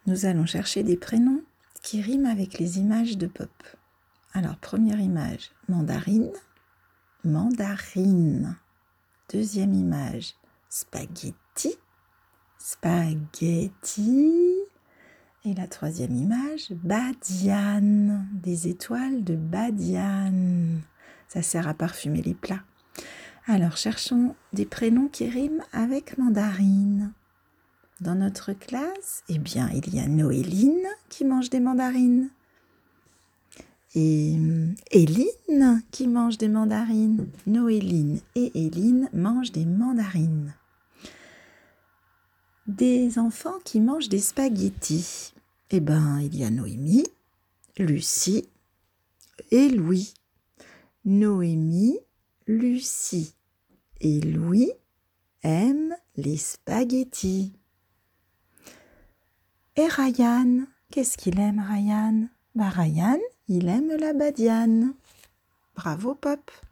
nous allons chercher des prénoms qui riment avec les images de Pop. Alors, première image, mandarine, mandarine. Deuxième image, spaghetti, spaghetti. Et la troisième image, badiane, des étoiles de badiane. Ça sert à parfumer les plats. Alors, cherchons des prénoms qui riment avec mandarine. Dans notre classe, eh bien, il y a Noéline qui mange des mandarines. Et Éline qui mange des mandarines. Noéline et Éline mangent des mandarines. Des enfants qui mangent des spaghettis. Eh bien, il y a Noémie, Lucie et Louis. Noémie, Lucie et Louis aiment les spaghettis. Et Ryan, qu'est-ce qu'il aime, Ryan? Ryan, il aime la badiane. Bravo, Pop!